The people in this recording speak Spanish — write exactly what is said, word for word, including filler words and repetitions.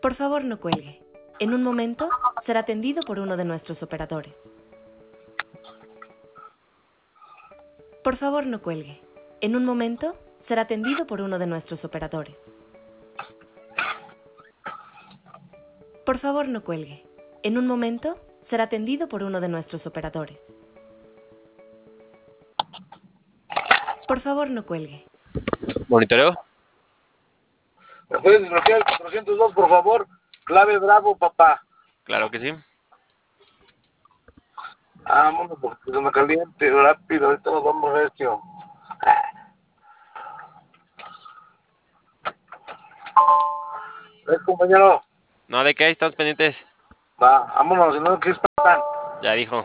Por favor, no cuelgue. En un momento será atendido por uno de nuestros operadores. Por favor, no cuelgue. En un momento será atendido por uno de nuestros operadores. Por favor, no cuelgue. En un momento será atendido por uno de nuestros operadores. Por favor, no cuelgue. ¿Monitoreo? ¿Me puedes desbloquear el cuatrocientos dos, por favor? Clave Bravo, papá. Claro que sí. Vámonos, porque se me caliente rápido. Ahorita nos vamos recio. ¿Ves, compañero? No, ¿de qué? Estamos pendientes. Va, vámonos, si no, ¿qué espantan? Ya dijo.